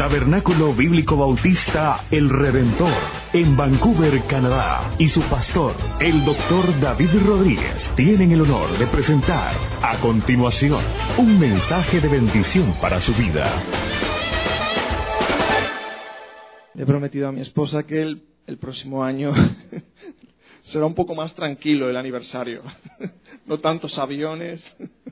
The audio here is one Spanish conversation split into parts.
Tabernáculo Bíblico Bautista El Redentor, en Vancouver, Canadá, y su pastor, el Dr. David Rodríguez, tienen el honor de presentar a continuación un mensaje de bendición para su vida. Le he prometido a mi esposa que el próximo año será un poco más tranquilo el aniversario, no tantos aviones,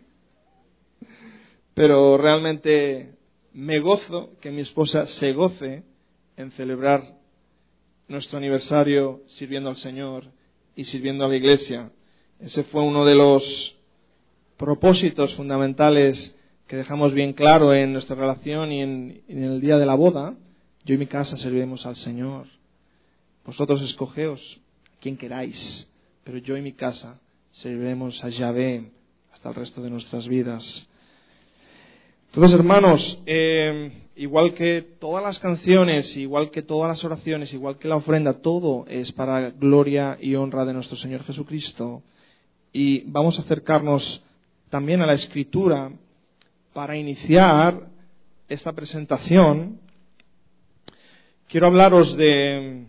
pero realmente me gozo que mi esposa se goce en celebrar nuestro aniversario sirviendo al Señor y sirviendo a la Iglesia. Ese fue uno de los propósitos fundamentales que dejamos bien claro en nuestra relación y en el día de la boda. Yo y mi casa serviremos al Señor. Vosotros escogeos quien queráis, pero yo y mi casa serviremos a Yahvé hasta el resto de nuestras vidas. Entonces, hermanos, igual que todas las canciones, igual que todas las oraciones, igual que la ofrenda, todo es para gloria y honra de nuestro Señor Jesucristo. Y vamos a acercarnos también a la Escritura para iniciar esta presentación. Quiero hablaros de...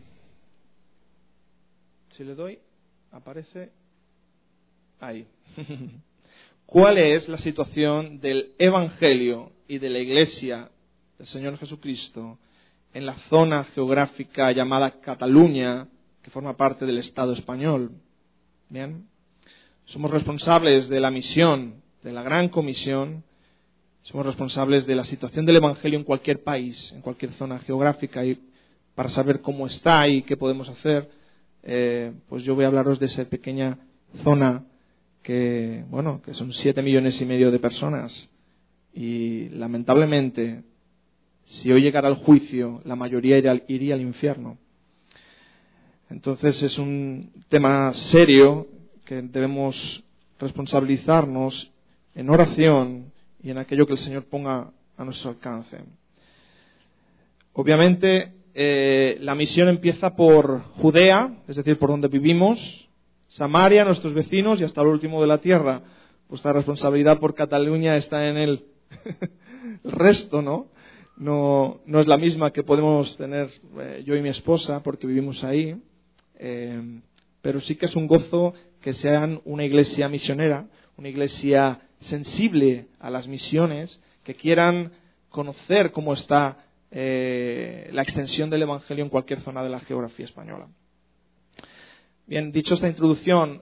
Si le doy, aparece ahí. ¿Cuál es la situación del Evangelio y de la Iglesia del Señor Jesucristo en la zona geográfica llamada Cataluña, que forma parte del Estado español? Bien, somos responsables de la misión, de la Gran Comisión, somos responsables de la situación del Evangelio en cualquier país, en cualquier zona geográfica, y para saber cómo está y qué podemos hacer, pues yo voy a hablaros de esa pequeña zona que son 7,5 millones de personas, y lamentablemente, si hoy llegara el juicio, la mayoría iría al infierno. Entonces es un tema serio que debemos responsabilizarnos en oración y en aquello que el Señor ponga a nuestro alcance. Obviamente, la misión empieza por Judea, es decir, por donde vivimos, Samaria, nuestros vecinos, y hasta el último de la tierra. Vuestra responsabilidad por Cataluña está en el resto, ¿no? No es la misma que podemos tener yo y mi esposa, porque vivimos ahí, pero sí que es un gozo que sean una iglesia misionera, una iglesia sensible a las misiones, que quieran conocer cómo está la extensión del Evangelio en cualquier zona de la geografía española. Bien, dicho esta introducción,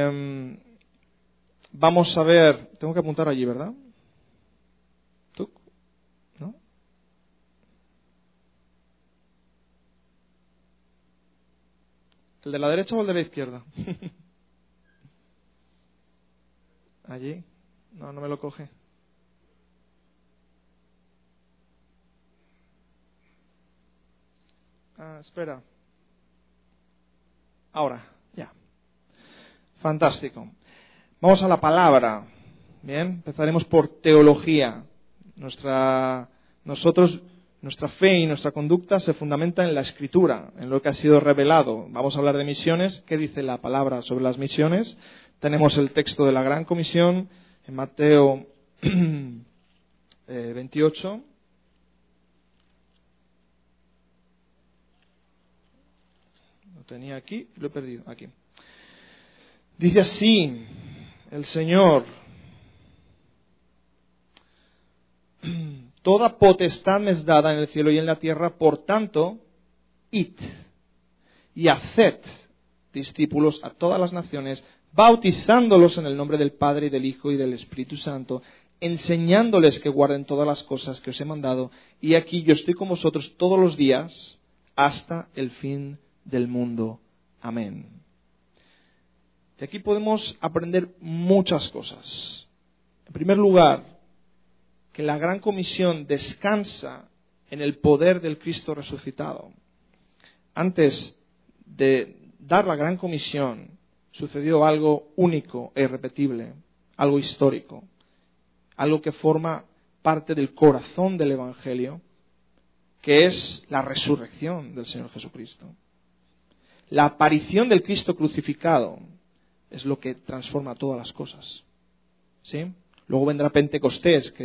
vamos a ver... Tengo que apuntar allí, ¿verdad? ¿Tú? ¿No? ¿El de la derecha o el de la izquierda? Allí. No me lo coge. Espera. Ahora, ya. Fantástico. Vamos a la palabra. Bien, empezaremos por teología. Nuestra fe y nuestra conducta se fundamenta en la Escritura, en lo que ha sido revelado. Vamos a hablar de misiones. ¿Qué dice la palabra sobre las misiones? Tenemos el texto de la Gran Comisión en Mateo 28. Lo tenía aquí, lo he perdido. Aquí. Dice así el Señor: toda potestad me es dada en el cielo y en la tierra, por tanto, id y haced discípulos a todas las naciones, bautizándolos en el nombre del Padre y del Hijo y del Espíritu Santo, enseñándoles que guarden todas las cosas que os he mandado, y aquí yo estoy con vosotros todos los días hasta el fin del mundo. Amén. De aquí podemos aprender muchas cosas. En primer lugar, que la Gran Comisión descansa en el poder del Cristo resucitado. Antes de dar la Gran Comisión, sucedió algo único e irrepetible, algo histórico, algo que forma parte del corazón del Evangelio, que es la resurrección del Señor Jesucristo. La aparición del Cristo crucificado es lo que transforma todas las cosas. ¿Sí? Luego vendrá Pentecostés, que es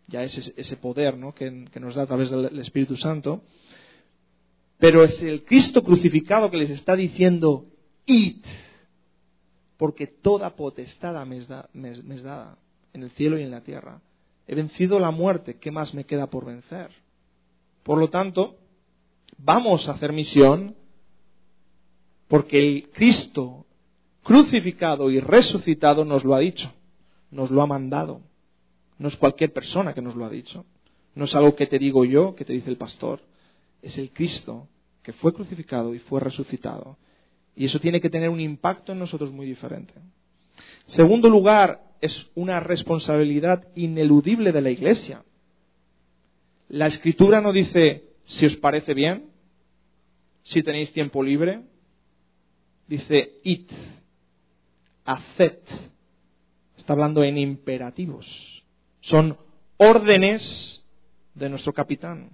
ya es ese poder, ¿no?, que nos da a través del Espíritu Santo. Pero es el Cristo crucificado que les está diciendo, id, porque toda potestad me es dada en el cielo y en la tierra. He vencido la muerte, ¿qué más me queda por vencer? Por lo tanto, vamos a hacer misión, porque el Cristo crucificado y resucitado nos lo ha dicho, nos lo ha mandado. No es cualquier persona que nos lo ha dicho, no es algo que te digo yo, que te dice el pastor, es el Cristo que fue crucificado y fue resucitado. Y eso tiene que tener un impacto en nosotros muy diferente. Segundo lugar, es una responsabilidad ineludible de la Iglesia. La Escritura no dice si os parece bien, si tenéis tiempo libre. Dice id, haced. Está hablando en imperativos. Son órdenes de nuestro capitán.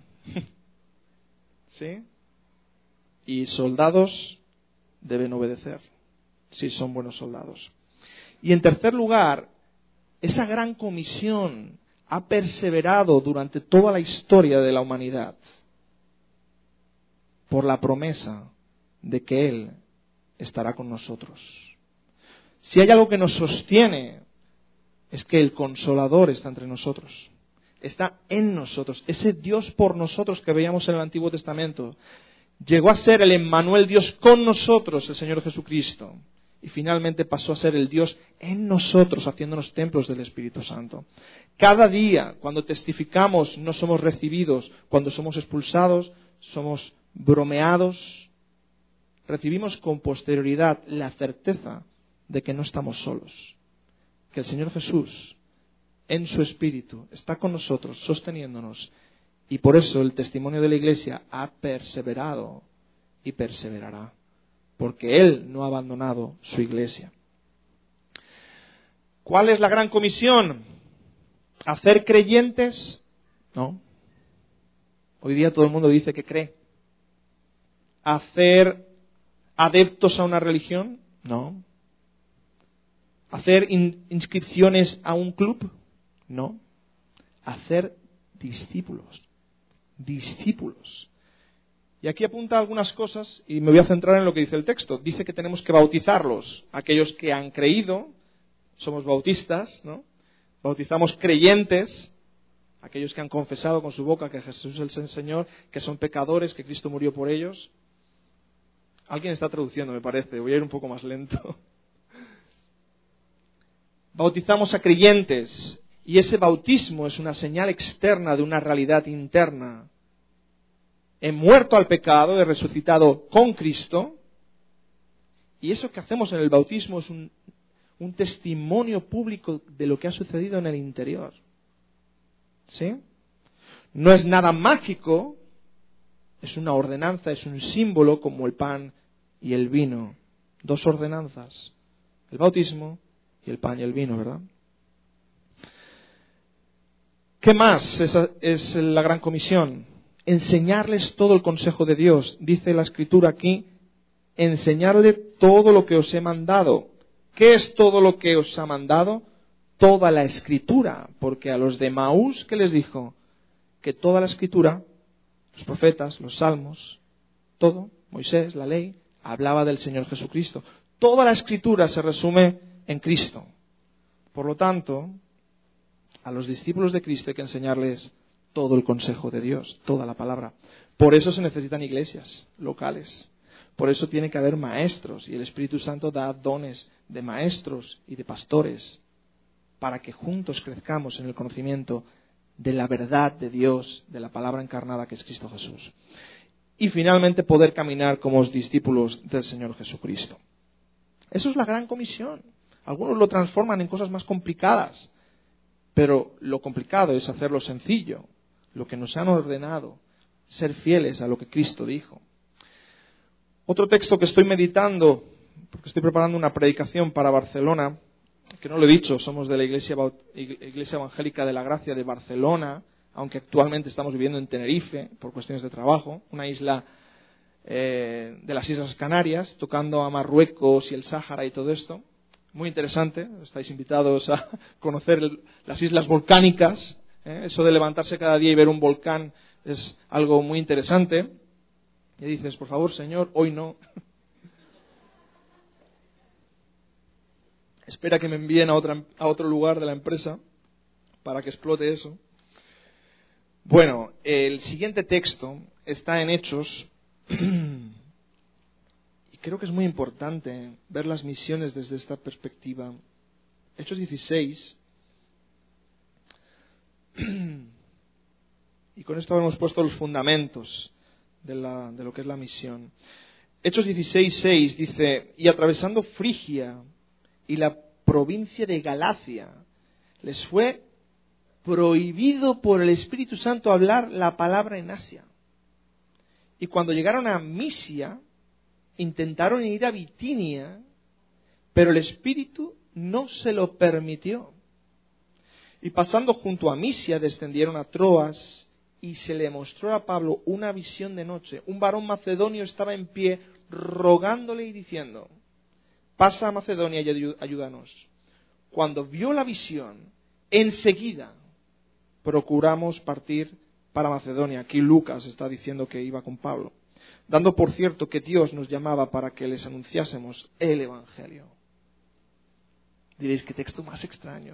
¿Sí? Y soldados deben obedecer, si son buenos soldados. Y en tercer lugar, esa gran comisión ha perseverado durante toda la historia de la humanidad por la promesa de que Él estará con nosotros. Si hay algo que nos sostiene, es que el Consolador está entre nosotros, está en nosotros. Ese Dios por nosotros que veíamos en el Antiguo Testamento llegó a ser el Emmanuel, Dios con nosotros, el Señor Jesucristo. Y finalmente pasó a ser el Dios en nosotros, haciéndonos templos del Espíritu Santo. Cada día, cuando testificamos, no somos recibidos. Cuando somos expulsados, somos bromeados. Recibimos con posterioridad la certeza de que no estamos solos. Que el Señor Jesús, en su Espíritu, está con nosotros, sosteniéndonos. Y por eso el testimonio de la Iglesia ha perseverado y perseverará. Porque Él no ha abandonado su Iglesia. ¿Cuál es la gran comisión? ¿Hacer creyentes? No. Hoy día todo el mundo dice que cree. ¿Hacer adeptos a una religión? No. ¿Hacer inscripciones a un club? No. Hacer discípulos. Discípulos. Y aquí apunta algunas cosas y me voy a centrar en lo que dice el texto. Dice que tenemos que bautizarlos. Aquellos que han creído, somos bautistas, ¿no? Bautizamos creyentes, aquellos que han confesado con su boca que Jesús es el Señor, que son pecadores, que Cristo murió por ellos. Alguien está traduciendo, me parece. Voy a ir un poco más lento. Bautizamos a creyentes y ese bautismo es una señal externa de una realidad interna. He muerto al pecado, he resucitado con Cristo, y eso que hacemos en el bautismo es un testimonio público de lo que ha sucedido en el interior. ¿Sí? No es nada mágico, es una ordenanza, es un símbolo como el pan y el vino. Dos ordenanzas, el bautismo y el pan y el vino, ¿verdad? ¿Qué más es la gran comisión? Enseñarles todo el consejo de Dios. Dice la Escritura aquí, enseñarle todo lo que os he mandado. ¿Qué es todo lo que os ha mandado? Toda la Escritura. Porque a los de Maús, ¿qué les dijo? Que toda la Escritura, los profetas, los salmos, todo, Moisés, la ley, hablaba del Señor Jesucristo. Toda la Escritura se resume en Cristo. Por lo tanto, a los discípulos de Cristo hay que enseñarles todo el consejo de Dios, toda la palabra. Por eso se necesitan iglesias locales. Por eso tiene que haber maestros y el Espíritu Santo da dones de maestros y de pastores para que juntos crezcamos en el conocimiento de la verdad de Dios, de la palabra encarnada que es Cristo Jesús. Y finalmente poder caminar como discípulos del Señor Jesucristo. Eso es la gran comisión. Algunos lo transforman en cosas más complicadas, pero lo complicado es hacerlo sencillo. Lo que nos han ordenado, ser fieles a lo que Cristo dijo. Otro texto que estoy meditando, porque estoy preparando una predicación para Barcelona, que no lo he dicho, somos de la Iglesia Evangélica de la Gracia de Barcelona, aunque actualmente estamos viviendo en Tenerife por cuestiones de trabajo, una isla de las Islas Canarias, tocando a Marruecos y el Sáhara y todo esto. Muy interesante, estáis invitados a conocer las islas volcánicas Eso de levantarse cada día y ver un volcán es algo muy interesante. Y dices, por favor, Señor, hoy no. Espera que me envíen a otro lugar de la empresa para que explote eso. Bueno, el siguiente texto está en Hechos. Y creo que es muy importante ver las misiones desde esta perspectiva. Hechos 16. Y con esto hemos puesto los fundamentos de lo que es la misión. Hechos 16:6 dice: y atravesando Frigia y la provincia de Galacia, les fue prohibido por el Espíritu Santo hablar la palabra en Asia. Y cuando llegaron a Misia, intentaron ir a Bitinia, pero el Espíritu no se lo permitió. Y pasando junto a Misia, descendieron a Troas, y se le mostró a Pablo una visión de noche. Un varón macedonio estaba en pie, rogándole y diciendo: pasa a Macedonia y ayúdanos. Cuando vio la visión, enseguida procuramos partir para Macedonia. Aquí Lucas está diciendo que iba con Pablo, dando por cierto que Dios nos llamaba para que les anunciásemos el Evangelio. Diréis, qué texto más extraño.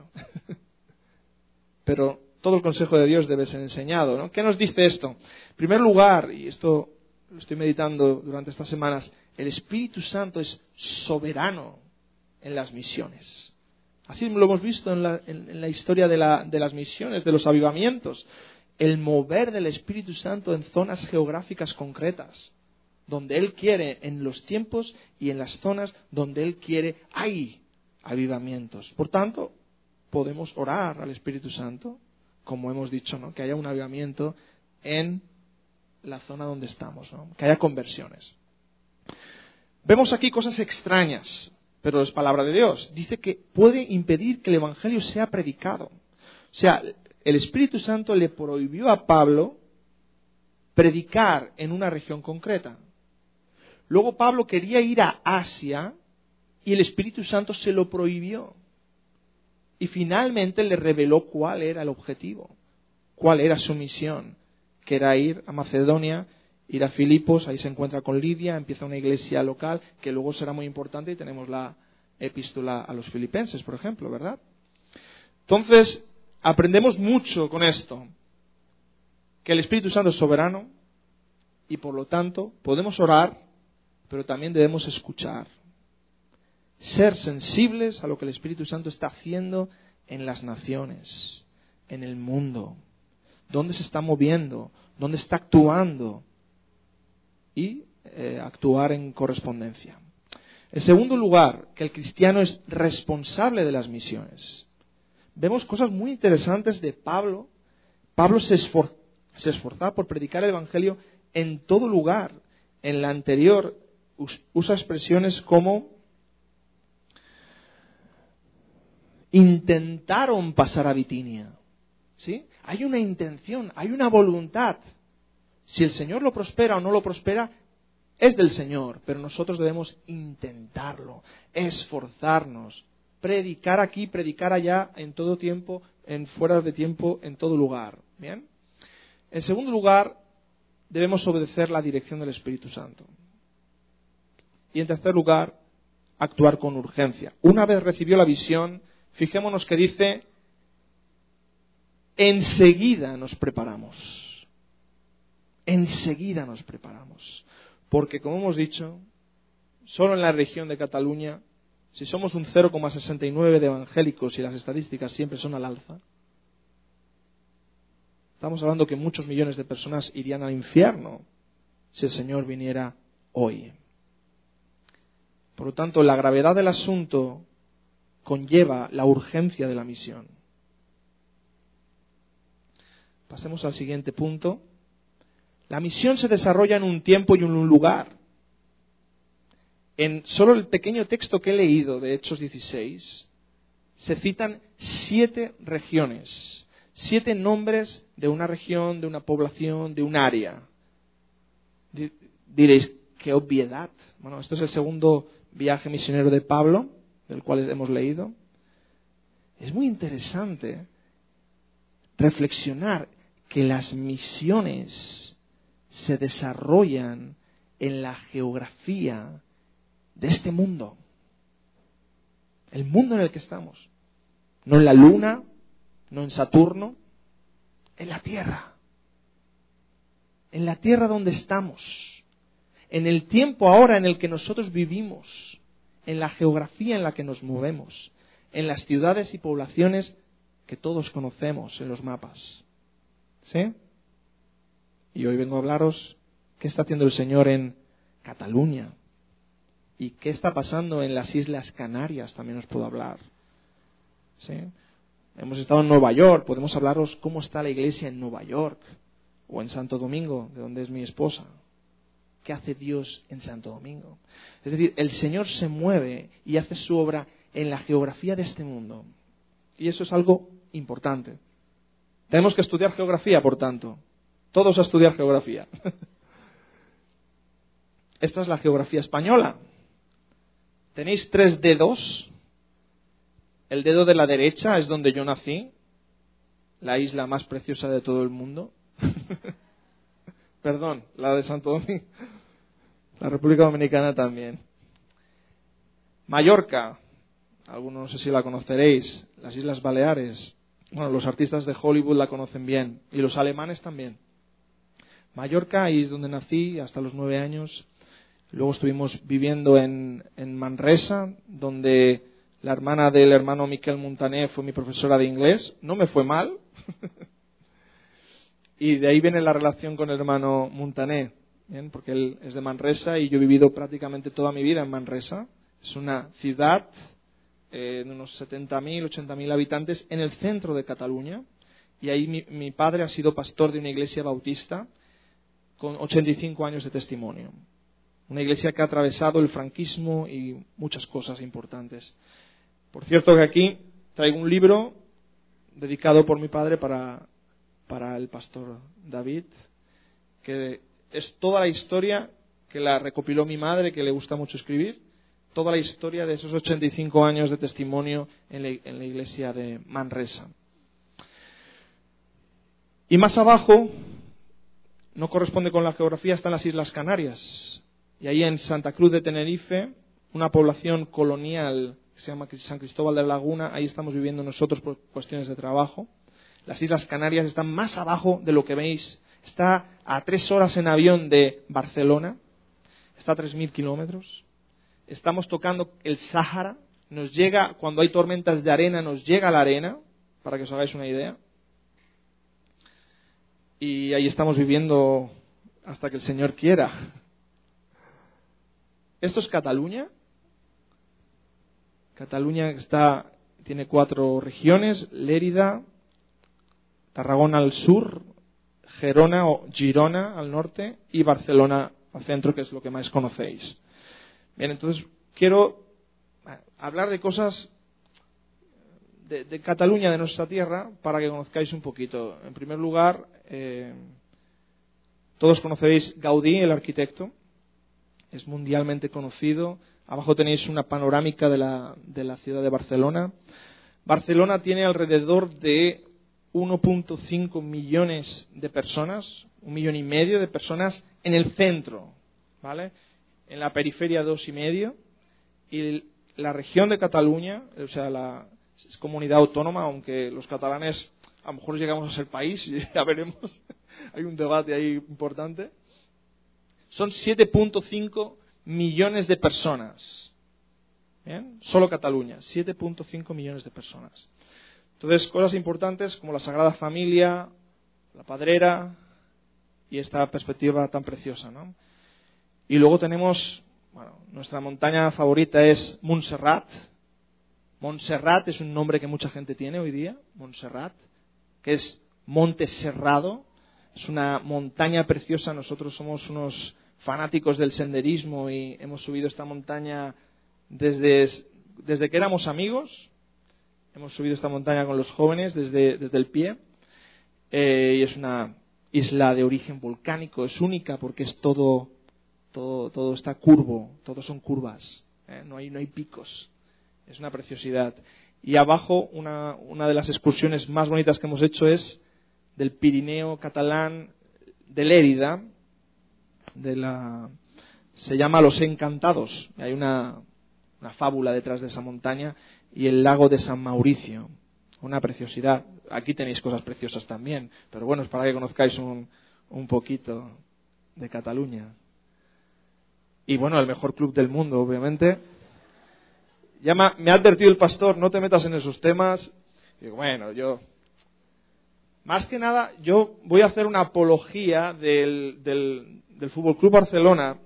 Pero todo el consejo de Dios debe ser enseñado, ¿no? ¿Qué nos dice esto? En primer lugar, y esto lo estoy meditando durante estas semanas, el Espíritu Santo es soberano en las misiones. Así lo hemos visto en la historia de las misiones, de los avivamientos. El mover del Espíritu Santo en zonas geográficas concretas, donde Él quiere, en los tiempos y en las zonas donde Él quiere, hay avivamientos. Por tanto, podemos orar al Espíritu Santo, como hemos dicho, ¿no? Que haya un avivamiento en la zona donde estamos, ¿no? Que haya conversiones. Vemos aquí cosas extrañas, pero es palabra de Dios. Dice que puede impedir que el Evangelio sea predicado. O sea, el Espíritu Santo le prohibió a Pablo predicar en una región concreta. Luego Pablo quería ir a Asia y el Espíritu Santo se lo prohibió. Y finalmente le reveló cuál era el objetivo, cuál era su misión, que era ir a Macedonia, ir a Filipos, ahí se encuentra con Lidia, empieza una iglesia local que luego será muy importante y tenemos la epístola a los filipenses, por ejemplo, ¿verdad? Entonces, aprendemos mucho con esto, que el Espíritu Santo es soberano y por lo tanto podemos orar, pero también debemos escuchar. Ser sensibles a lo que el Espíritu Santo está haciendo en las naciones, en el mundo, dónde se está moviendo, dónde está actuando y actuar en correspondencia. En segundo lugar, que el cristiano es responsable de las misiones. Vemos cosas muy interesantes de Pablo. Pablo se esforzaba por predicar el Evangelio en todo lugar. En la anterior usa expresiones como intentaron pasar a Bitinia. ¿Sí? Hay una intención, hay una voluntad. Si el Señor lo prospera o no lo prospera, es del Señor, pero nosotros debemos intentarlo, esforzarnos, predicar aquí, predicar allá, en todo tiempo, en fuera de tiempo, en todo lugar. ¿Bien? En segundo lugar, debemos obedecer la dirección del Espíritu Santo. Y en tercer lugar, actuar con urgencia. Una vez recibió la visión, fijémonos que dice: enseguida nos preparamos. Enseguida nos preparamos. Porque, como hemos dicho, solo en la región de Cataluña, si somos un 0,69 de evangélicos y las estadísticas siempre son al alza, estamos hablando que muchos millones de personas irían al infierno si el Señor viniera hoy. Por lo tanto, la gravedad del asunto conlleva la urgencia de la misión. Pasemos al siguiente punto. La misión se desarrolla en un tiempo y en un lugar. En solo el pequeño texto que he leído de Hechos 16, se citan 7 regiones, 7 nombres de una región, de una población, de un área. Diréis, qué obviedad. Bueno, esto es el segundo viaje misionero de Pablo, del cual hemos leído. Es muy interesante. reflexionar que las misiones se desarrollan en la geografía de este mundo. El mundo en el que estamos. No en la Luna, no en Saturno, en la Tierra. En la Tierra donde estamos. En el tiempo ahora en el que nosotros vivimos. En la geografía en la que nos movemos. En las ciudades y poblaciones que todos conocemos en los mapas. ¿Sí? Y hoy vengo a hablaros qué está haciendo el Señor en Cataluña. ¿Y qué está pasando en las Islas Canarias? También os puedo hablar. ¿Sí? Hemos estado en Nueva York. Podemos hablaros cómo está la iglesia en Nueva York. O en Santo Domingo, de donde es mi esposa. ¿Qué hace Dios en Santo Domingo? Es decir, el Señor se mueve y hace su obra en la geografía de este mundo. Y eso es algo importante. Tenemos que estudiar geografía, por tanto. Todos a estudiar geografía. Esta es la geografía española. Tenéis 3 dedos. El dedo de la derecha es donde yo nací, la isla más preciosa de todo el mundo. Perdón, la de Santo Domingo. La República Dominicana también. Mallorca, algunos no sé si la conoceréis, las Islas Baleares. Bueno, los artistas de Hollywood la conocen bien, y los alemanes también. Mallorca, ahí es donde nací hasta los 9 años. Luego estuvimos viviendo en Manresa, donde la hermana del hermano Miquel Montaner fue mi profesora de inglés. No me fue mal. Y de ahí viene la relación con el hermano Montaner, ¿bien? Porque él es de Manresa y yo he vivido prácticamente toda mi vida en Manresa. Es una ciudad de unos 70.000, 80.000 habitantes en el centro de Cataluña. Y ahí mi padre ha sido pastor de una iglesia bautista con 85 años de testimonio. Una iglesia que ha atravesado el franquismo y muchas cosas importantes. Por cierto que aquí traigo un libro dedicado por mi padre para el pastor David, que es toda la historia que la recopiló mi madre, que le gusta mucho escribir, toda la historia de esos 85 años de testimonio en la iglesia de Manresa. Y más abajo, no corresponde con la geografía, están las Islas Canarias. Y ahí en Santa Cruz de Tenerife, una población colonial que se llama San Cristóbal de Laguna, ahí estamos viviendo nosotros por cuestiones de trabajo. Las Islas Canarias están más abajo de lo que veis. Está a 3 horas en avión de Barcelona. Está a 3.000 kilómetros. Estamos tocando el Sáhara. Nos llega, cuando hay tormentas de arena, nos llega la arena, para que os hagáis una idea. Y ahí estamos viviendo hasta que el Señor quiera. Esto es Cataluña. Cataluña tiene 4 regiones: Lérida, Tarragona al sur, Gerona o Girona al norte y Barcelona al centro, que es lo que más conocéis. Bien, entonces quiero hablar de cosas de Cataluña, de nuestra tierra, para que conozcáis un poquito. En primer lugar, todos conocéis Gaudí, el arquitecto. Es mundialmente conocido. Abajo tenéis una panorámica de la ciudad de Barcelona. Barcelona tiene alrededor de 1.5 millones de personas, 1,5 millones de personas en el centro, ¿vale? En la periferia 2,5. Y la región de Cataluña, o sea, es comunidad autónoma, aunque los catalanes a lo mejor llegamos a ser país, ya veremos. Hay un debate ahí importante. Son 7.5 millones de personas. ¿Bien? Solo Cataluña, 7.5 millones de personas. Entonces, cosas importantes como la Sagrada Familia, la Padrera y esta perspectiva tan preciosa, ¿no? Y luego tenemos, nuestra montaña favorita es Montserrat. Montserrat es un nombre que mucha gente tiene hoy día, Montserrat, que es Monte Serrado. Es una montaña preciosa. Nosotros somos unos fanáticos del senderismo y hemos subido esta montaña desde que éramos amigos. Hemos subido esta montaña con los jóvenes desde el pie. Y es una isla de origen volcánico. Es única porque es todo está curvo. Todos son curvas. No hay picos. Es una preciosidad. Y abajo, una de las excursiones más bonitas que hemos hecho es del Pirineo catalán de Lérida, se llama Los Encantados. Hay una fábula detrás de esa montaña, y el lago de San Mauricio. Una preciosidad. Aquí tenéis cosas preciosas también, pero bueno, es para que conozcáis un poquito de Cataluña. Y bueno, el mejor club del mundo, obviamente. Me ha advertido el pastor, no te metas en esos temas. Y bueno, más que nada, yo voy a hacer una apología del Fútbol Club Barcelona.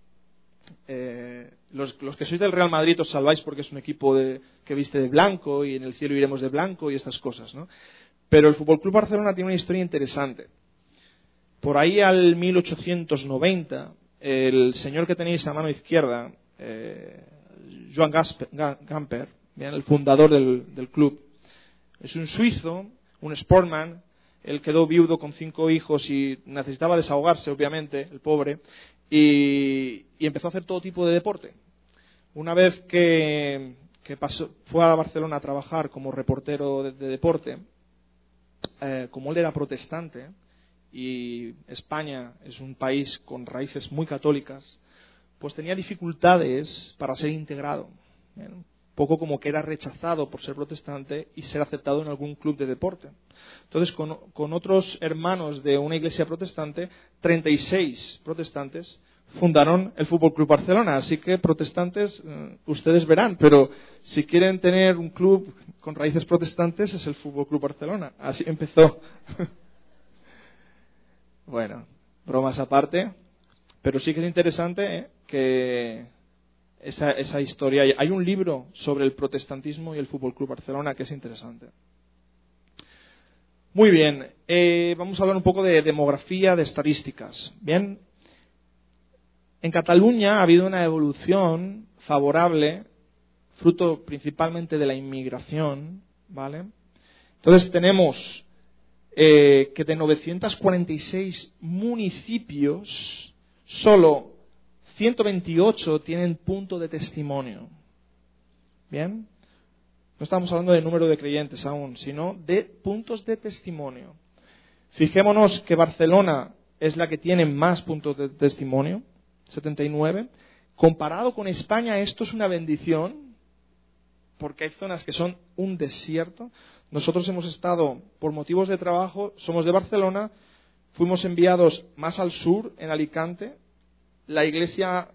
Los que sois del Real Madrid os salváis porque es un equipo que viste de blanco y en el cielo iremos de blanco y estas cosas, ¿no? Pero el Fútbol Club Barcelona tiene una historia interesante. Por ahí al 1890, el señor que tenéis a mano izquierda, Joan Gamper, ¿bien? El fundador del club, es un suizo, un sportman. Él quedó viudo con 5 hijos y necesitaba desahogarse, obviamente, el pobre, y empezó a hacer todo tipo de deporte. Una vez que fue a Barcelona a trabajar como reportero de deporte, como él era protestante, y España es un país con raíces muy católicas, pues tenía dificultades para ser integrado. Un poco como que era rechazado por ser protestante y ser aceptado en algún club de deporte. Entonces, con otros hermanos de una iglesia protestante, 36 protestantes fundaron el Fútbol Club Barcelona. Así que, protestantes, ustedes verán, pero si quieren tener un club con raíces protestantes, es el Fútbol Club Barcelona. Así empezó. Bueno, bromas aparte, pero sí que es interesante que esa historia. Hay un libro sobre el protestantismo y el Fútbol Club Barcelona que es interesante. Muy bien, vamos a hablar un poco de demografía, de estadísticas. Bien, en Cataluña ha habido una evolución favorable, fruto principalmente de la inmigración, ¿vale? Entonces tenemos que de 946 municipios, solo 128 tienen punto de testimonio. ¿Bien? No estamos hablando de número de creyentes aún, sino de puntos de testimonio. Fijémonos que Barcelona es la que tiene más puntos de testimonio, 79. Comparado con España, esto es una bendición, porque hay zonas que son un desierto. Nosotros hemos estado, por motivos de trabajo, somos de Barcelona, fuimos enviados más al sur, en Alicante. La iglesia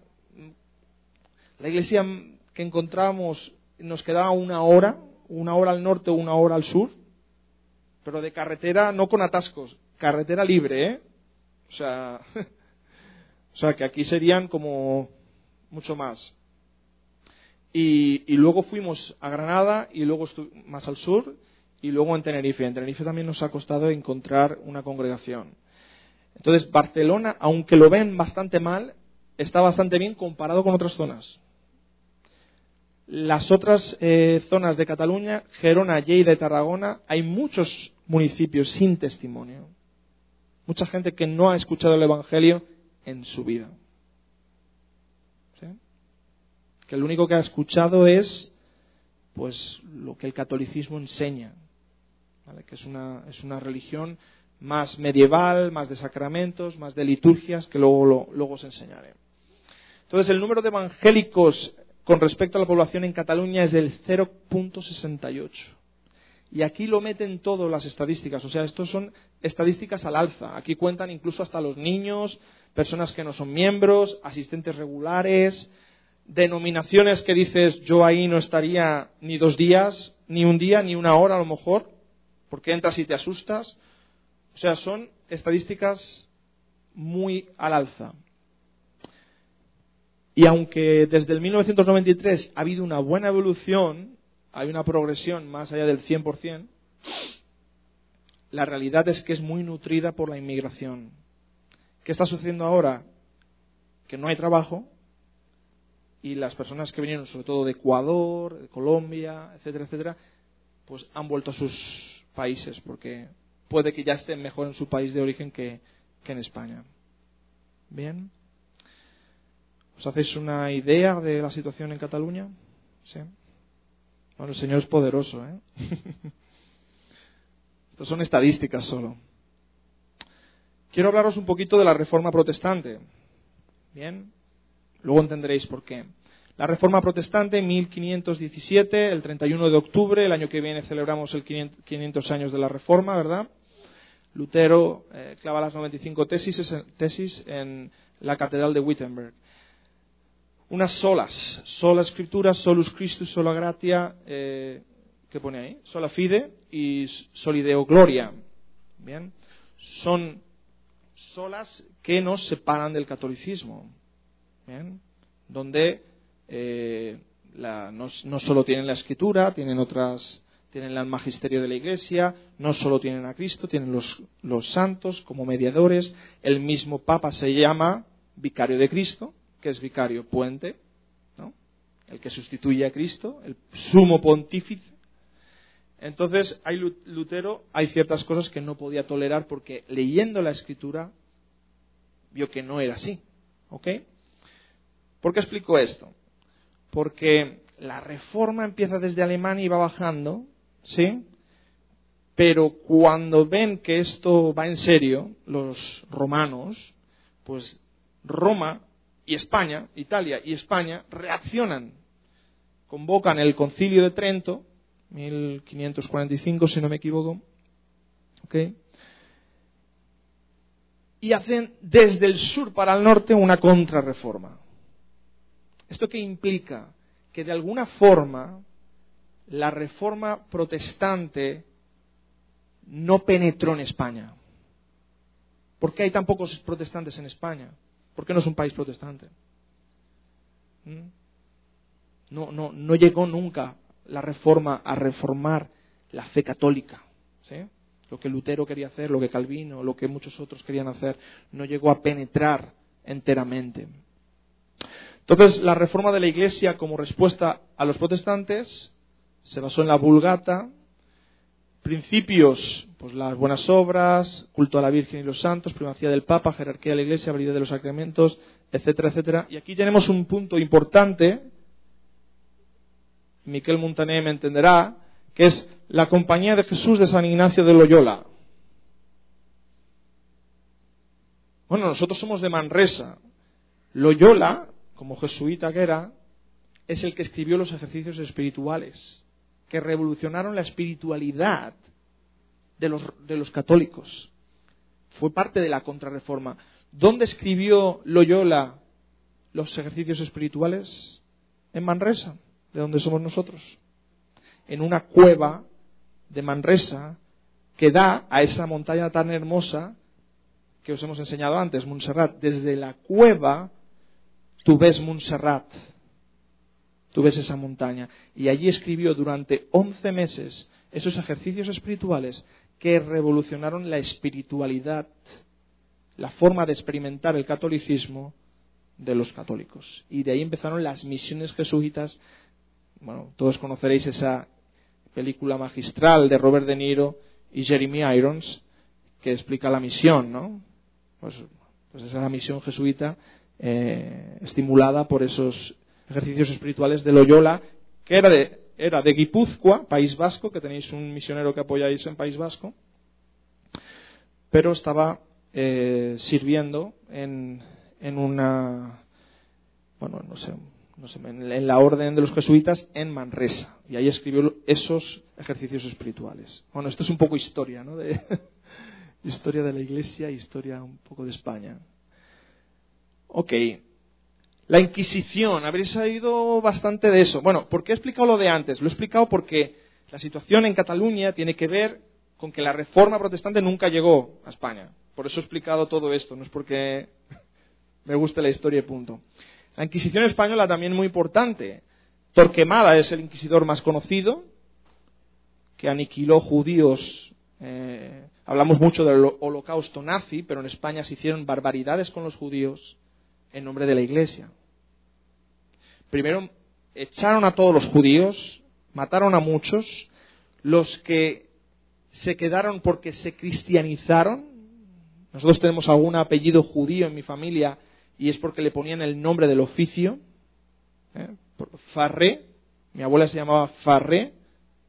que encontramos nos quedaba una hora al norte o una hora al sur, pero de carretera, no con atascos, carretera libre, ¿eh? O sea que aquí serían como mucho más. Y luego fuimos a Granada y luego más al sur y luego en Tenerife. En Tenerife también nos ha costado encontrar una congregación. Entonces Barcelona, aunque lo ven bastante mal, está bastante bien comparado con otras zonas. Las otras zonas de Cataluña, Gerona, Lleida y Tarragona, hay muchos municipios sin testimonio. Mucha gente que no ha escuchado el Evangelio en su vida. ¿Sí? Que lo único que ha escuchado es pues lo que el catolicismo enseña, ¿vale? Que es una religión más medieval, más de sacramentos, más de liturgias, que luego os enseñaré. Entonces, el número de evangélicos con respecto a la población en Cataluña es del 0.68. Y aquí lo meten todas las estadísticas. O sea, estos son estadísticas al alza. Aquí cuentan incluso hasta los niños, personas que no son miembros, asistentes regulares, denominaciones que dices, yo ahí no estaría ni 2 días, ni un día, ni una hora a lo mejor, porque entras y te asustas. O sea, son estadísticas muy al alza. Y aunque desde el 1993 ha habido una buena evolución, hay una progresión más allá del 100%, la realidad es que es muy nutrida por la inmigración. ¿Qué está sucediendo ahora? Que no hay trabajo y las personas que vinieron sobre todo de Ecuador, de Colombia, etcétera, etcétera, pues han vuelto a sus países porque puede que ya estén mejor en su país de origen que en España. Bien. ¿Os hacéis una idea de la situación en Cataluña? Sí. Bueno, el Señor es poderoso, ¿eh? Estas son estadísticas solo. quiero hablaros un poquito de la Reforma Protestante. Bien, luego entenderéis por qué. La Reforma Protestante, 1517, el 31 de octubre, el año que viene celebramos el 500 años de la Reforma, ¿verdad? Lutero clava las 95 tesis en la Catedral de Wittenberg. Unas solas, sola Escritura, solus Christus, sola gratia, ¿qué pone ahí? Sola fide y soli Deo gloria. Bien, son solas que nos separan del catolicismo. Bien, donde no solo tienen la Escritura, tienen el magisterio de la Iglesia, no solo tienen a Cristo, tienen los santos como mediadores. El mismo Papa se llama vicario de Cristo, que es vicario puente, ¿no? El que sustituye a Cristo, el sumo pontífice. Entonces, Lutero hay ciertas cosas que no podía tolerar porque leyendo la Escritura vio que no era así. ¿Ok? ¿Por qué explico esto? Porque la Reforma empieza desde Alemania y va bajando, ¿sí? Pero cuando ven que esto va en serio, los romanos, pues Roma y España, Italia y España, reaccionan. Convocan el Concilio de Trento, 1545, si no me equivoco, ¿ok? Y hacen desde el sur para el norte una contrarreforma. ¿Esto qué implica? Que de alguna forma la Reforma Protestante no penetró en España. ¿Por qué hay tan pocos protestantes en España? ¿Por qué no es un país protestante? No llegó nunca la Reforma a reformar la fe católica, ¿sí? Lo que Lutero quería hacer, lo que Calvino, lo que muchos otros querían hacer, no llegó a penetrar enteramente. Entonces, la reforma de la Iglesia como respuesta a los protestantes se basó en la Vulgata, principios, pues las buenas obras, culto a la Virgen y los santos, primacía del Papa, jerarquía de la Iglesia, validez de los sacramentos, etcétera, etcétera. Y aquí tenemos un punto importante, Miquel Montaner me entenderá, que es la Compañía de Jesús de San Ignacio de Loyola. Bueno, nosotros somos de Manresa. Loyola, como jesuita que era, es el que escribió los ejercicios espirituales, que revolucionaron la espiritualidad de los católicos. Fue parte de la contrarreforma. ¿Dónde escribió Loyola los ejercicios espirituales? En Manresa, de donde somos nosotros. En una cueva de Manresa que da a esa montaña tan hermosa que os hemos enseñado antes, Montserrat. Desde la cueva tú ves Montserrat, tú ves esa montaña. Y allí escribió durante 11 meses esos ejercicios espirituales que revolucionaron la espiritualidad, la forma de experimentar el catolicismo de los católicos. Y de ahí empezaron las misiones jesuitas. Bueno, todos conoceréis esa película magistral de Robert De Niro y Jeremy Irons que explica la misión, ¿no? Pues esa es la misión jesuita estimulada por esos ejercicios espirituales de Loyola, que era de Guipúzcoa, País Vasco, que tenéis un misionero que apoyáis en País Vasco, pero estaba sirviendo en una, bueno, no sé, en la orden de los jesuitas en Manresa, y ahí escribió esos ejercicios espirituales. Bueno, esto es un poco historia, ¿no? Historia de la Iglesia, historia un poco de España. Ok, la Inquisición, habréis oído bastante de eso. Bueno, ¿por qué he explicado lo de antes? Lo he explicado porque la situación en Cataluña tiene que ver con que la Reforma Protestante nunca llegó a España. Por eso he explicado todo esto, no es porque me guste la historia y punto. La Inquisición española también muy importante. Torquemada es el inquisidor más conocido, que aniquiló judíos. Hablamos mucho del holocausto nazi, pero en España se hicieron barbaridades con los judíos en nombre de la Iglesia. Primero echaron a todos los judíos, mataron a muchos, los que se quedaron porque se cristianizaron. Nosotros tenemos algún apellido judío en mi familia y es porque le ponían el nombre del oficio. Farré, mi abuela se llamaba Farré,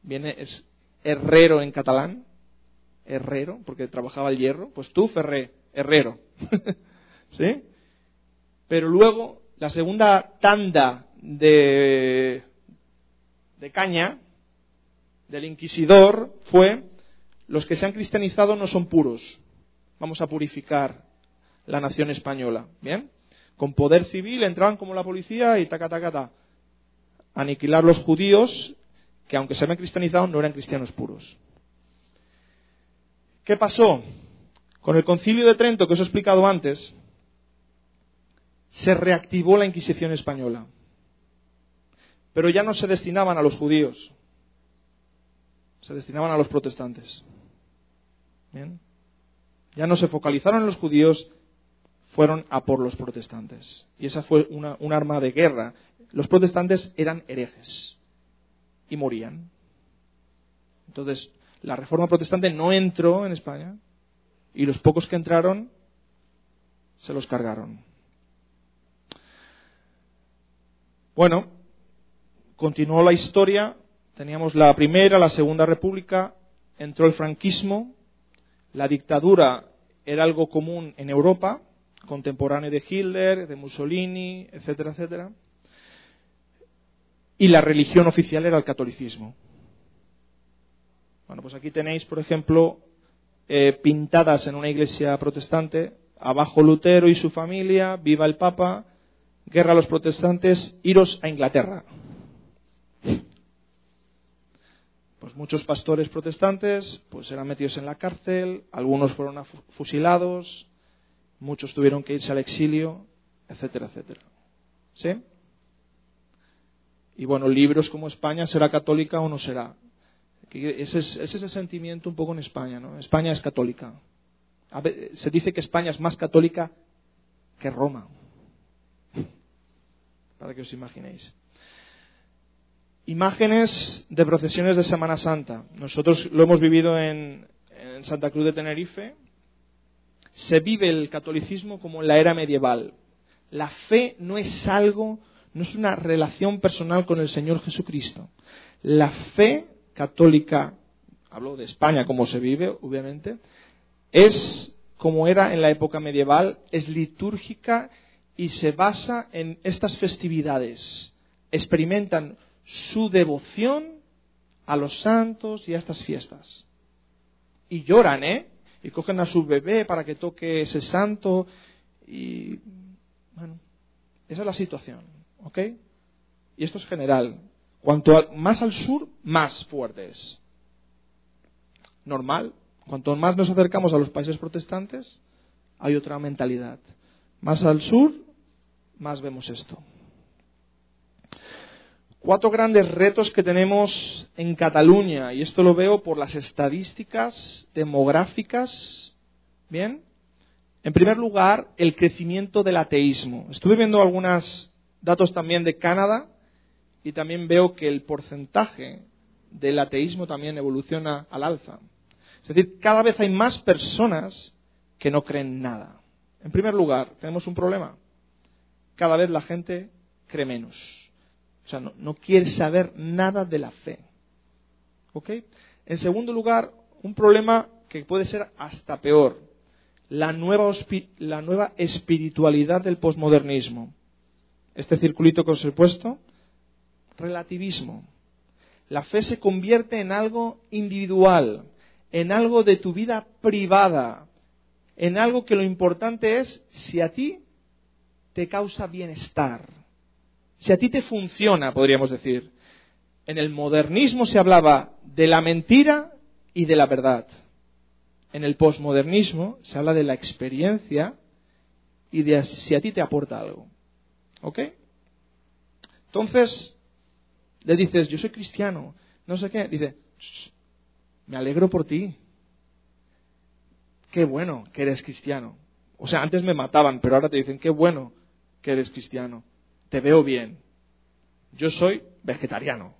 es herrero en catalán, herrero, porque trabajaba el hierro. Pues tú, Ferré, herrero. ¿Sí? Pero luego, la segunda tanda de caña del inquisidor fue: los que se han cristianizado no son puros. Vamos a purificar la nación española. ¿Bien? Con poder civil entraban como la policía y aniquilar los judíos que, aunque se habían cristianizado, no eran cristianos puros. ¿Qué pasó? Con el Concilio de Trento, que os he explicado antes, se reactivó la Inquisición española. Pero ya no se destinaban a los judíos, se destinaban a los protestantes. ¿Bien? Ya no se focalizaron en los judíos, fueron a por los protestantes. Y esa fue un arma de guerra. Los protestantes eran herejes y morían. Entonces, la reforma protestante no entró en España y los pocos que entraron se los cargaron. Bueno, continuó la historia. Teníamos la Primera, la Segunda República, entró el franquismo, la dictadura era algo común en Europa, contemporáneo de Hitler, de Mussolini, etcétera, etcétera. Y la religión oficial era el catolicismo. Bueno, pues aquí tenéis, por ejemplo, pintadas en una iglesia protestante: abajo Lutero y su familia, viva el Papa, guerra a los protestantes, iros a Inglaterra. Pues muchos pastores protestantes pues eran metidos en la cárcel, algunos fueron fusilados, muchos tuvieron que irse al exilio, etcétera, etcétera. ¿Sí? Y bueno, libros como España, ¿será católica o no será? Ese es el sentimiento un poco en España, ¿no? España es católica. Se dice que España es más católica que Roma. Para que os imaginéis. Imágenes de procesiones de Semana Santa. Nosotros lo hemos vivido en Santa Cruz de Tenerife. Se vive el catolicismo como en la era medieval. La fe no es algo, no es una relación personal con el Señor Jesucristo. La fe católica, hablo de España como se vive, obviamente, es como era en la época medieval, es litúrgica y se basa en estas festividades. Experimentan su devoción a los santos y a estas fiestas. Y lloran, y cogen a su bebé para que toque ese santo. Y bueno, esa es la situación, ¿ok? Y esto es general. Cuanto más al sur, más fuerte es. Normal. Cuanto más nos acercamos a los países protestantes, hay otra mentalidad. Más al sur, más vemos esto. 4 grandes retos que tenemos en Cataluña, y esto lo veo por las estadísticas demográficas. Bien. En primer lugar, el crecimiento del ateísmo. Estuve viendo algunos datos también de Canadá y también veo que el porcentaje del ateísmo también evoluciona al alza. Es decir, cada vez hay más personas que no creen nada. En primer lugar, tenemos un problema. Cada vez la gente cree menos. O sea, no quiere saber nada de la fe. ¿Ok? En segundo lugar, un problema que puede ser hasta peor. La nueva espiritualidad del posmodernismo. Este circulito que os he puesto, relativismo. La fe se convierte en algo individual, en algo de tu vida privada, en algo que lo importante es si a ti te causa bienestar. Si a ti te funciona, podríamos decir. En el modernismo se hablaba de la mentira y de la verdad. En el posmodernismo se habla de la experiencia y de si a ti te aporta algo. ¿Ok? Entonces, le dices, yo soy cristiano, no sé qué. Dice, me alegro por ti. Qué bueno que eres cristiano. O sea, antes me mataban, pero ahora te dicen, qué bueno que eres cristiano. Te veo bien. Yo soy vegetariano.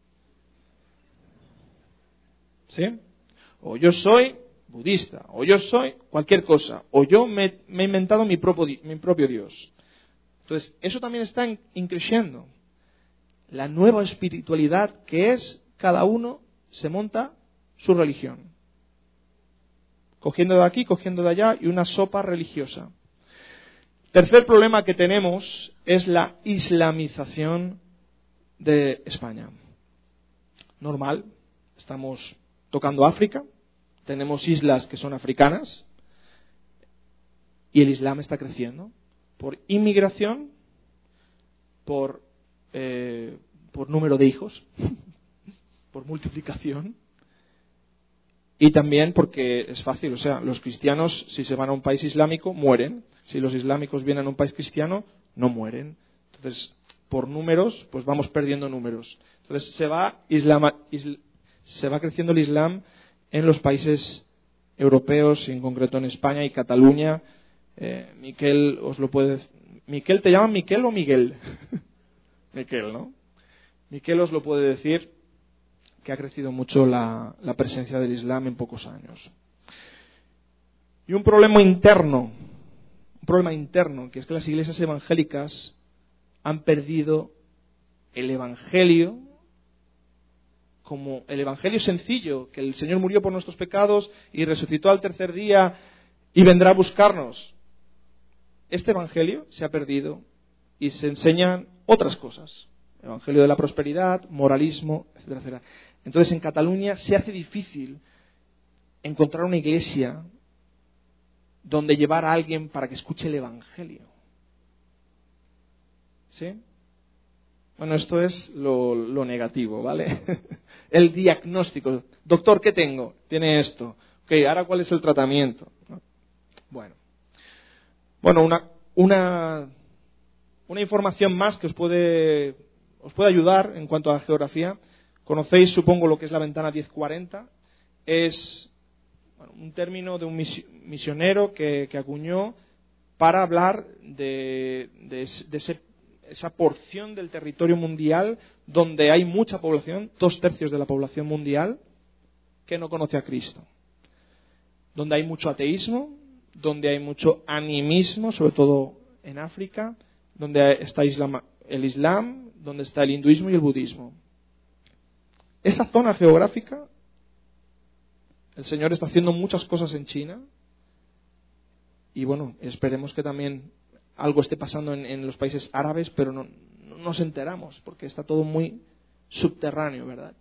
¿Sí? O yo soy budista. O yo soy cualquier cosa. O yo me he inventado mi propio Dios. Entonces, eso también está increciendo. La nueva espiritualidad que es, cada uno se monta su religión. cogiendo de aquí, cogiendo de allá, y una sopa religiosa. Tercer problema que tenemos es la islamización de España. Normal, estamos tocando África, tenemos islas que son africanas, y el Islam está creciendo por inmigración, por número de hijos, por multiplicación, y también porque es fácil. O sea, los cristianos, si se van a un país islámico, mueren. Si los islámicos vienen a un país cristiano, no mueren. Entonces, por números, pues vamos perdiendo números. Entonces, se va creciendo el Islam en los países europeos, en concreto en España y Cataluña. Miquel os lo puede decir. Miquel, ¿te llaman Miquel o Miguel? Miquel, ¿no? Miquel os lo puede decir, que ha crecido mucho la presencia del Islam en pocos años. Y un problema interno, que es que las iglesias evangélicas han perdido el evangelio como el evangelio sencillo, que el Señor murió por nuestros pecados y resucitó al tercer día y vendrá a buscarnos. Este evangelio se ha perdido y se enseñan otras cosas. Evangelio de la prosperidad, moralismo, etcétera, etcétera. Entonces, en Cataluña se hace difícil encontrar una iglesia donde llevar a alguien para que escuche el evangelio. ¿Sí? Bueno, esto es lo negativo, ¿vale? El diagnóstico. Doctor, ¿qué tengo? Tiene esto. Ok, ahora ¿cuál es el tratamiento? Bueno, una información más que os puede ayudar en cuanto a la geografía. Conocéis, supongo, lo que es la ventana 1040. Es un término de un misionero que acuñó para hablar de esa porción del territorio mundial donde hay mucha población, 2/3 de la población mundial, que no conoce a Cristo. Donde hay mucho ateísmo, donde hay mucho animismo, sobre todo en África, donde está el Islam, donde está el hinduismo y el budismo. Esa zona geográfica, el Señor está haciendo muchas cosas en China, y bueno, esperemos que también algo esté pasando en los países árabes, pero no nos enteramos, porque está todo muy subterráneo, ¿verdad?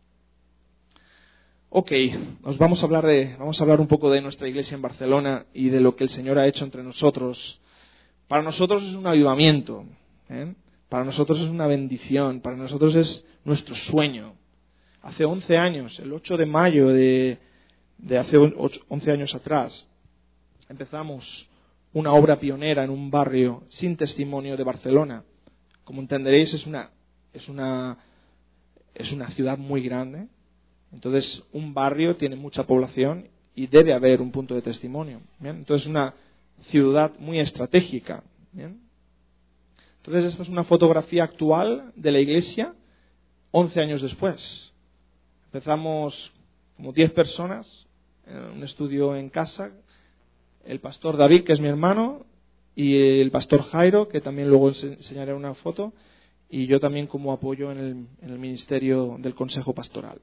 Ok, vamos a hablar un poco de nuestra iglesia en Barcelona y de lo que el Señor ha hecho entre nosotros. Para nosotros es un avivamiento, para nosotros es una bendición, para nosotros es nuestro sueño. Hace 11 años, el 8 de mayo de hace 11 años atrás, empezamos una obra pionera en un barrio sin testimonio de Barcelona. Como entenderéis, es una ciudad muy grande. Entonces, un barrio tiene mucha población y debe haber un punto de testimonio. ¿Bien? Entonces, una ciudad muy estratégica. ¿Bien? Entonces, esta es una fotografía actual de la iglesia 11 años después. Empezamos como 10 personas en un estudio en casa. El pastor David, que es mi hermano, y el pastor Jairo, que también luego enseñaré una foto, y yo también como apoyo en el ministerio del Consejo Pastoral.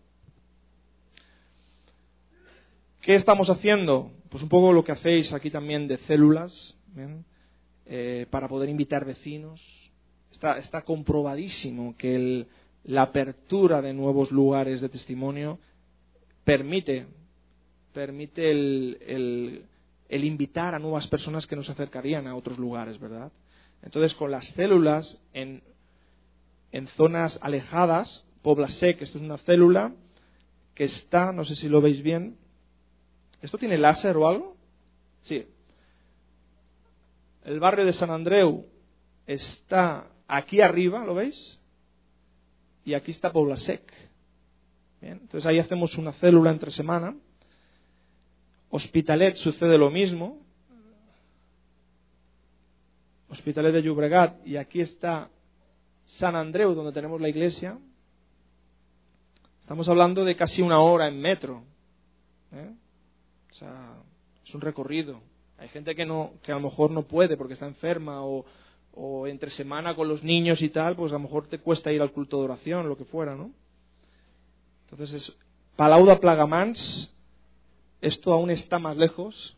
¿Qué estamos haciendo? Pues un poco lo que hacéis aquí también de células, para poder invitar vecinos. Está comprobadísimo que la apertura de nuevos lugares de testimonio permite el invitar a nuevas personas que nos acercarían a otros lugares, ¿verdad? Entonces, con las células en zonas alejadas, Poblasec, esto es una célula que está, no sé si lo veis bien. ¿Esto tiene láser o algo? Sí. El barrio de Sant Andreu está aquí arriba, ¿lo veis? Y aquí está Poblasec. Bien, entonces ahí hacemos una célula entre semana. Hospitalet sucede lo mismo. Hospitalet de Llobregat, y aquí está Sant Andreu, donde tenemos la iglesia. Estamos hablando de casi una hora en metro. O sea, es un recorrido. Hay gente que a lo mejor no puede porque está enferma o entre semana con los niños y tal, pues a lo mejor te cuesta ir al culto de oración, lo que fuera, ¿no? Entonces es Palau de Plegamans, esto aún está más lejos.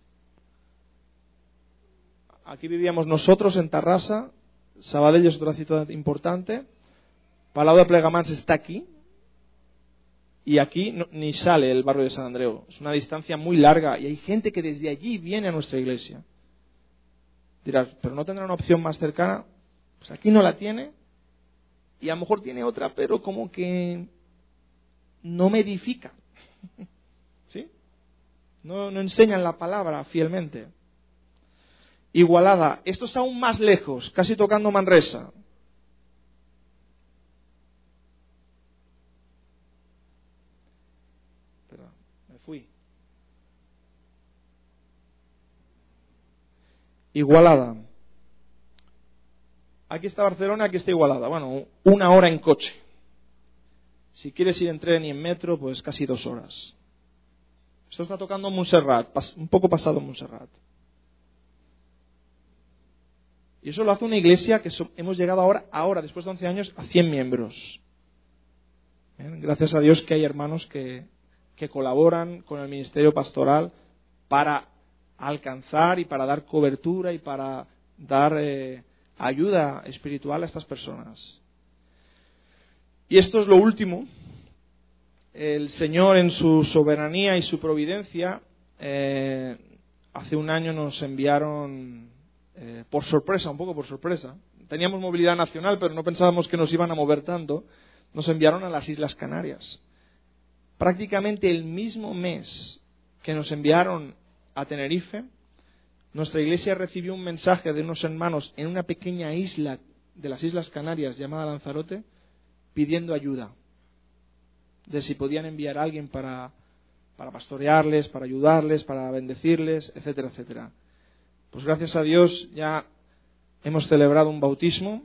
Aquí vivíamos nosotros en Tarrasa, Sabadell es otra ciudad importante, Palau de Plegamans está aquí, y aquí ni sale el barrio de Sant Andreu. Es una distancia muy larga y hay gente que desde allí viene a nuestra iglesia. Dirás, ¿pero no tendrá una opción más cercana? Pues aquí no la tiene y a lo mejor tiene otra, pero como que no me edifica. ¿Sí? No enseñan la palabra fielmente. Igualada, esto es aún más lejos, casi tocando Manresa. Perdón, me fui. Igualada. Aquí está Barcelona, aquí está Igualada. Bueno, 1 hora en coche. Si quieres ir en tren y en metro, pues casi 2 horas. Esto está tocando Montserrat, un poco pasado Montserrat. Y eso lo hace una iglesia que hemos llegado ahora, después de 11 años, a 100 miembros. ¿Bien? Gracias a Dios que hay hermanos que colaboran con el ministerio pastoral para alcanzar y para dar cobertura y para dar ayuda espiritual a estas personas. Y esto es lo último. El Señor, en su soberanía y su providencia, hace 1 año nos enviaron por sorpresa, un poco por sorpresa. Teníamos movilidad nacional, pero no pensábamos que nos iban a mover tanto. Nos enviaron a las Islas Canarias. Prácticamente el mismo mes que nos enviaron a Tenerife, nuestra iglesia recibió un mensaje de unos hermanos en una pequeña isla de las Islas Canarias llamada Lanzarote, pidiendo ayuda, de si podían enviar a alguien para pastorearles, para ayudarles, para bendecirles, etcétera, etcétera. Pues gracias a Dios ya hemos celebrado un bautismo.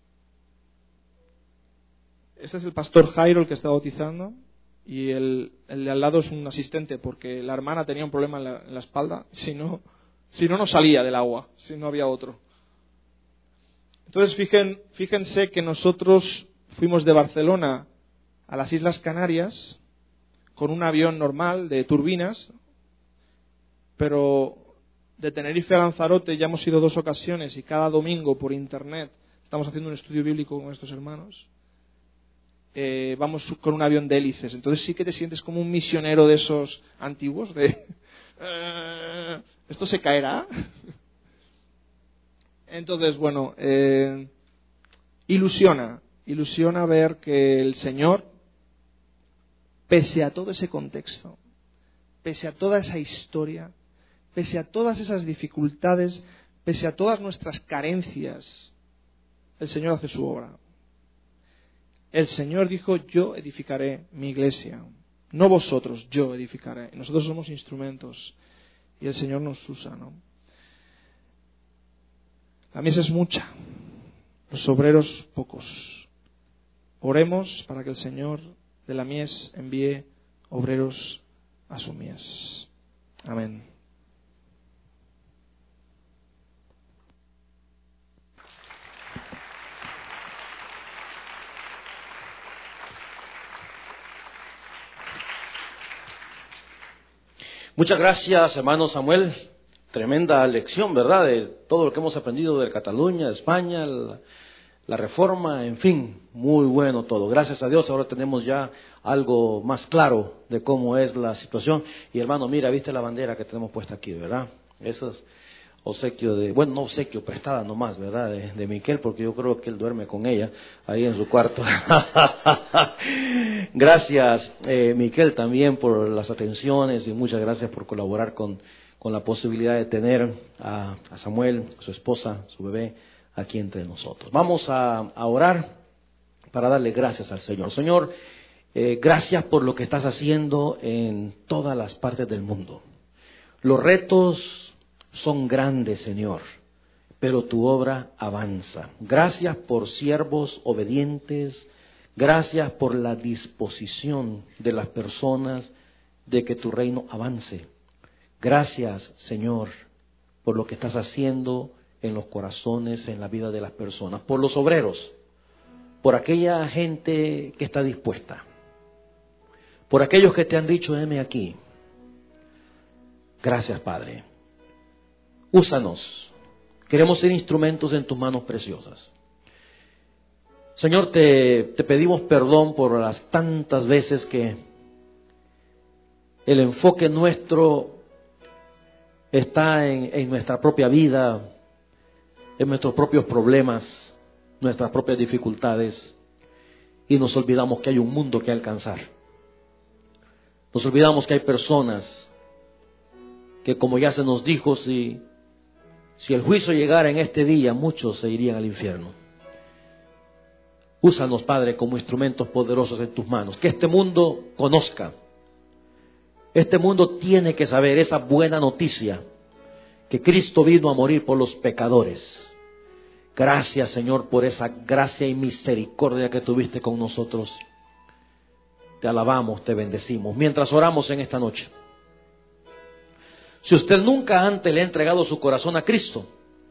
Este es el pastor Jairo, el que está bautizando, y el de al lado es un asistente, porque la hermana tenía un problema en la espalda, si no salía del agua, si no había otro. Entonces fíjense que nosotros fuimos de Barcelona a las Islas Canarias con un avión normal de turbinas, pero de Tenerife a Lanzarote ya hemos ido 2 ocasiones y cada domingo por internet estamos haciendo un estudio bíblico con estos hermanos. Vamos con un avión de hélices, entonces sí que te sientes como un misionero de esos antiguos de ¿esto se caerá? Entonces, bueno, ilusiona ver que el Señor, pese a todo ese contexto, pese a toda esa historia, pese a todas esas dificultades, pese a todas nuestras carencias, el Señor hace su obra. El Señor dijo, yo edificaré mi iglesia, no vosotros, yo edificaré. Nosotros somos instrumentos y el Señor nos usa, ¿no? La mies es mucha, los obreros pocos. Oremos para que el Señor de la mies envíe obreros a su mies. Amén. Muchas gracias, hermano Samuel. Tremenda lección, ¿verdad? De todo lo que hemos aprendido de Cataluña, de España, la reforma, en fin, muy bueno todo. Gracias a Dios, ahora tenemos ya algo más claro de cómo es la situación. Y hermano, mira, viste la bandera que tenemos puesta aquí, ¿verdad? Eso es obsequio no obsequio, prestada nomás, ¿verdad? De Miquel, porque yo creo que él duerme con ella ahí en su cuarto. Gracias, Miquel, también por las atenciones y muchas gracias por colaborar con la posibilidad de tener a Samuel, su esposa, su bebé, aquí entre nosotros. Vamos a orar para darle gracias al Señor. Señor, gracias por lo que estás haciendo en todas las partes del mundo. Los retos son grandes, Señor, pero tu obra avanza. Gracias por siervos obedientes, gracias por la disposición de las personas de que tu reino avance. Gracias, Señor, por lo que estás haciendo en los corazones, en la vida de las personas, por los obreros, por aquella gente que está dispuesta, por aquellos que te han dicho, heme aquí. Gracias, Padre. Úsanos. Queremos ser instrumentos en tus manos preciosas. Señor, te pedimos perdón por las tantas veces que el enfoque nuestro está en nuestra propia vida, en nuestros propios problemas, nuestras propias dificultades, y nos olvidamos que hay un mundo que alcanzar. Nos olvidamos que hay personas que, como ya se nos dijo, si el juicio llegara en este día, muchos se irían al infierno. Úsanos, Padre, como instrumentos poderosos en tus manos. Que este mundo conozca. Este mundo tiene que saber esa buena noticia, que Cristo vino a morir por los pecadores. Gracias, Señor, por esa gracia y misericordia que tuviste con nosotros. Te alabamos, te bendecimos. Mientras oramos en esta noche, si usted nunca antes le ha entregado su corazón a Cristo,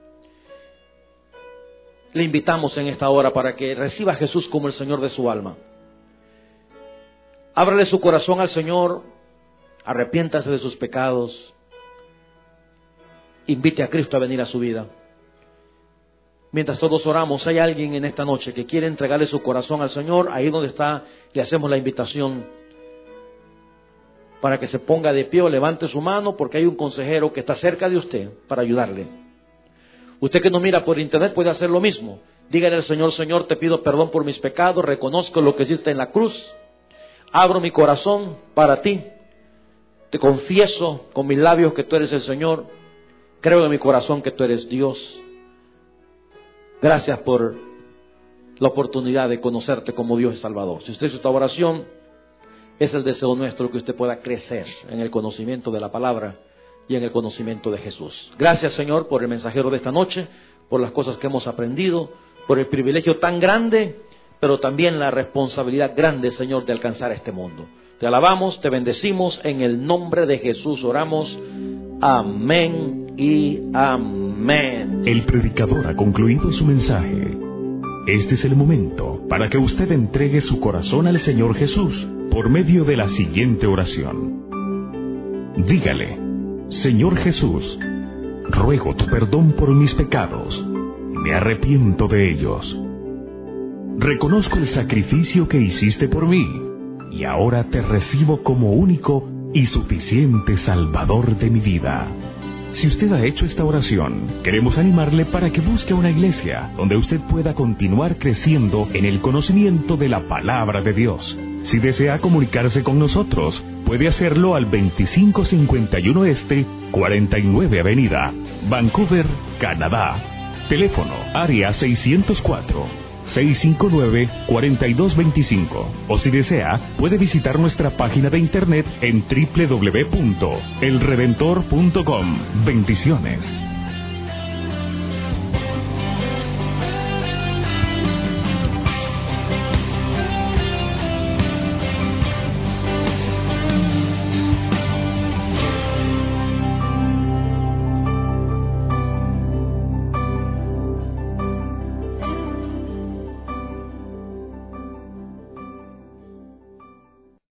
le invitamos en esta hora para que reciba a Jesús como el Señor de su alma. Ábrale su corazón al Señor, arrepiéntase de sus pecados, invite a Cristo a venir a su vida. Mientras todos oramos, hay alguien en esta noche que quiere entregarle su corazón al Señor. Ahí donde está, le hacemos la invitación para que se ponga de pie o levante su mano, porque hay un consejero que está cerca de usted para ayudarle. Usted que nos mira por internet puede hacer lo mismo. Dígale al Señor: Señor, te pido perdón por mis pecados, reconozco lo que hiciste en la cruz, abro mi corazón para ti, te confieso con mis labios que tú eres el Señor, creo en mi corazón que tú eres Dios. Gracias por la oportunidad de conocerte como Dios y Salvador. Si usted hizo esta oración, es el deseo nuestro que usted pueda crecer en el conocimiento de la palabra y en el conocimiento de Jesús. Gracias, Señor, por el mensajero de esta noche, por las cosas que hemos aprendido, por el privilegio tan grande, pero también la responsabilidad grande, Señor, de alcanzar este mundo. Te alabamos, te bendecimos, en el nombre de Jesús oramos. Amén y amén. El predicador ha concluido su mensaje. Este es el momento para que usted entregue su corazón al Señor Jesús por medio de la siguiente oración. Dígale: Señor Jesús, ruego tu perdón por mis pecados. Me arrepiento de ellos. Reconozco el sacrificio que hiciste por mí y ahora te recibo como único y suficiente Salvador de mi vida. Si usted ha hecho esta oración, queremos animarle para que busque una iglesia donde usted pueda continuar creciendo en el conocimiento de la palabra de Dios. Si desea comunicarse con nosotros, puede hacerlo al 2551 Este, 49 Avenida, Vancouver, Canadá. Teléfono área 604-659-4225. O si desea, puede visitar nuestra página de internet en www.elredentor.com. Bendiciones.